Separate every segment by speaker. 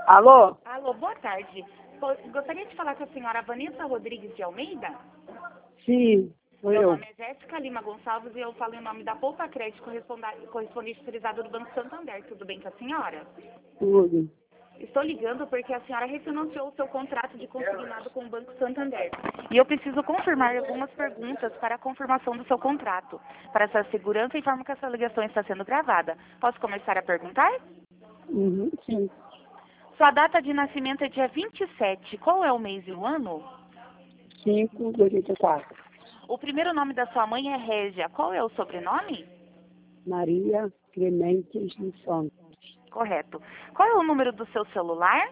Speaker 1: Alô?
Speaker 2: Alô, boa tarde. Gostaria de falar com a senhora Vanessa Rodrigues de Almeida?
Speaker 1: Sim, sou
Speaker 2: Meu
Speaker 1: eu.
Speaker 2: nome é Jéssica Lima Gonçalves e eu falo em nome da Poupa Crédito, correspondente autorizado do Banco Santander. Tudo bem com a senhora?
Speaker 1: Tudo.
Speaker 2: Estou ligando porque a senhora refinanciou o seu contrato de consignado com o Banco Santander. E eu preciso confirmar algumas perguntas para a confirmação do seu contrato. Para essa segurança, informo que essa ligação está sendo gravada. Posso começar a perguntar?
Speaker 1: Uhum, sim.
Speaker 2: Sua data de nascimento é dia 27. Qual é o mês e o ano?
Speaker 1: 5 de 84.
Speaker 2: O primeiro nome da sua mãe é Régia. Qual é o sobrenome?
Speaker 1: Maria Clementes dos Santos.
Speaker 2: Correto. Qual é o número do seu celular?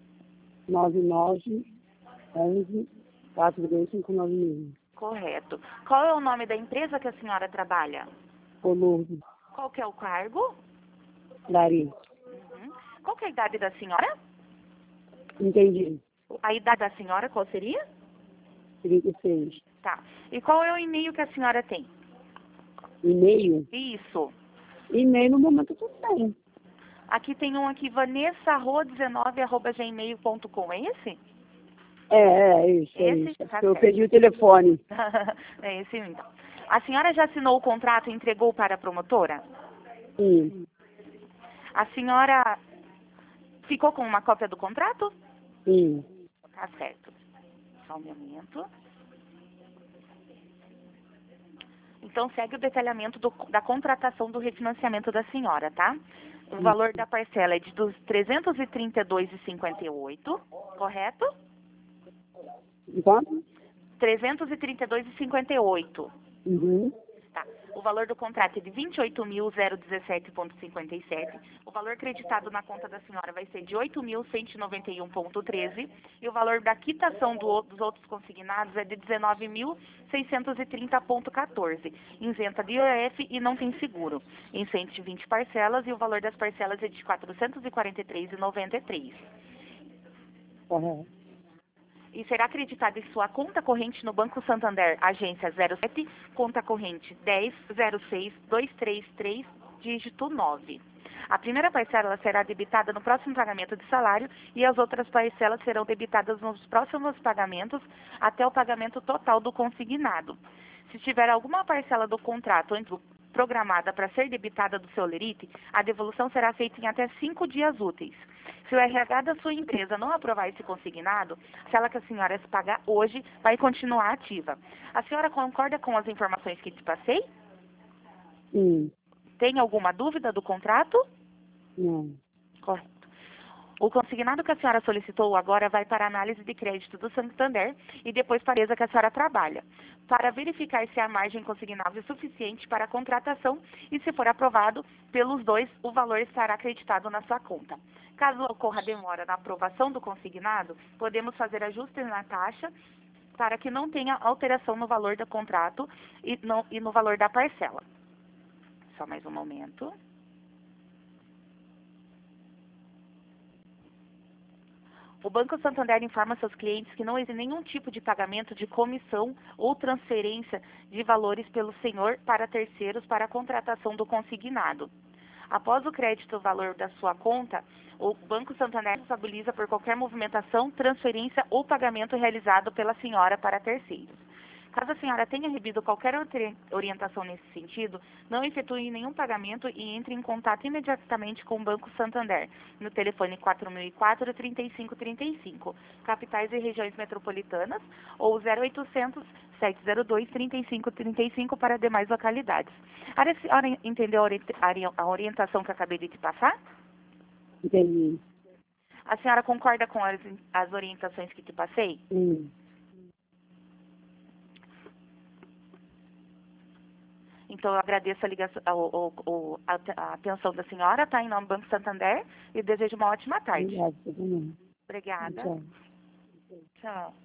Speaker 1: 9911-42591.
Speaker 2: Correto. Qual é o nome da empresa que a senhora trabalha?
Speaker 1: Olurdo.
Speaker 2: Qual que é o cargo?
Speaker 1: Dari.
Speaker 2: Qual que é a idade da senhora?
Speaker 1: Entendi.
Speaker 2: A idade da senhora qual seria?
Speaker 1: 36.
Speaker 2: Tá. E qual é o e-mail que a senhora tem?
Speaker 1: E-mail?
Speaker 2: Isso.
Speaker 1: E-mail no momento tudo bem.
Speaker 2: Aqui tem um aqui, vanessarro19@gmail.com, é esse?
Speaker 1: É isso, é
Speaker 2: Esse?
Speaker 1: isso. É
Speaker 2: Tá
Speaker 1: porque eu
Speaker 2: certo.
Speaker 1: perdi o telefone.
Speaker 2: É esse então. A senhora já assinou o contrato e entregou para a promotora?
Speaker 1: Sim,
Speaker 2: A senhora ficou com uma cópia do contrato?
Speaker 1: sim.
Speaker 2: Tá certo. Só um momento. Então, segue o detalhamento da contratação do refinanciamento da senhora, tá? O valor da parcela é de dos 332,58, correto?
Speaker 1: Quanto?
Speaker 2: 332,58.
Speaker 1: Uhum.
Speaker 2: Tá. O valor do contrato é de 28.017,57. O valor creditado na conta da senhora vai ser de 8.191,13. E o valor da quitação dos outros consignados é de 19.630,14. Isenta de IOF e não tem seguro. Em 120 parcelas e o valor das parcelas é de 443,93.
Speaker 1: Correto.
Speaker 2: E será acreditado em sua conta corrente no Banco Santander, agência 07, conta corrente 10.06.233, dígito 9. A primeira parcela será debitada no próximo pagamento de salário e as outras parcelas serão debitadas nos próximos pagamentos até o pagamento total do consignado. Se tiver alguma parcela do contrato programada para ser debitada do seu lerite, a devolução será feita em até 5 dias úteis. Se o RH da sua empresa não aprovar esse consignado, aquela que a senhora se pagar hoje vai continuar ativa. A senhora concorda com as informações que te passei?
Speaker 1: Sim.
Speaker 2: Tem alguma dúvida do contrato?
Speaker 1: Não.
Speaker 2: Correto. O consignado que a senhora solicitou agora vai para a análise de crédito do Santander e depois para a empresa que a senhora trabalha, para verificar se a margem consignável é suficiente para a contratação e, se for aprovado pelos dois, o valor estará acreditado na sua conta. Caso ocorra demora na aprovação do consignado, podemos fazer ajustes na taxa para que não tenha alteração no valor do contrato e no valor da parcela. Só mais um momento. O Banco Santander informa seus clientes que não existe nenhum tipo de pagamento de comissão ou transferência de valores pelo senhor para terceiros para a contratação do consignado. Após o crédito valor da sua conta, o Banco Santander responsabiliza por qualquer movimentação, transferência ou pagamento realizado pela senhora para terceiros. Caso a senhora tenha recebido qualquer orientação nesse sentido, não efetue nenhum pagamento e entre em contato imediatamente com o Banco Santander, no telefone 4004-3535, capitais e regiões metropolitanas, ou 0800-702-3535 para demais localidades. A senhora entendeu a orientação que eu acabei de te passar?
Speaker 1: Entendi.
Speaker 2: A senhora concorda com as orientações que te passei?
Speaker 1: Sim.
Speaker 2: Então, eu agradeço a ligação, a atenção da senhora, tá? Em nome do Banco Santander, e desejo uma ótima tarde.
Speaker 1: Obrigada, também.
Speaker 2: Obrigada.
Speaker 1: Tchau.
Speaker 2: Tchau.